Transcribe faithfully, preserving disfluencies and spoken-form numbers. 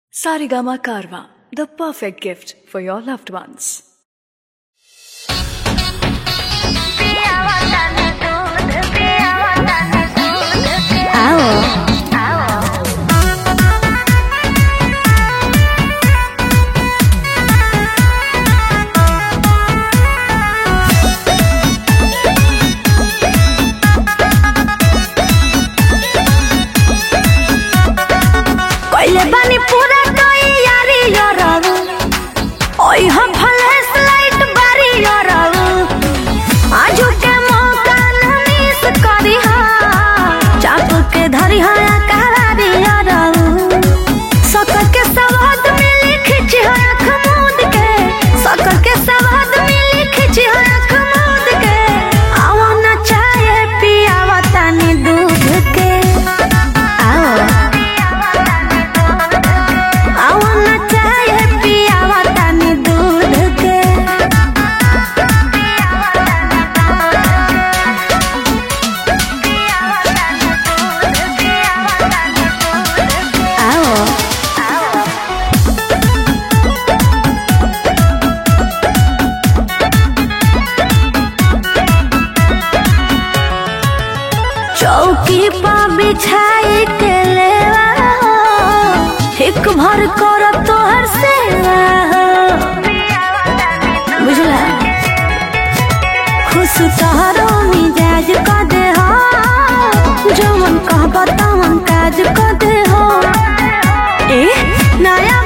Sarigama Karwa, the perfect gift for your loved ones. पूरा कोई यारी याराऊ ओई हम फ्लैश लाइट बारी याराऊ आजू के मौका न मिस करी हा चाप के धरी हा करारी याराऊ सकल के सवाद में लिखी है आँख मूंद के सकल के सवाद में लिखी है आँख मूंद के आवा न चाहे पियावा तानी दूध के चौकी पा बिछाई के लेवा हो एक भर कर तोहर सेवा हो बुझला खुश तोहरो मिजाज क दे हो जो मन कहबा तमन काज क दे हो ए नया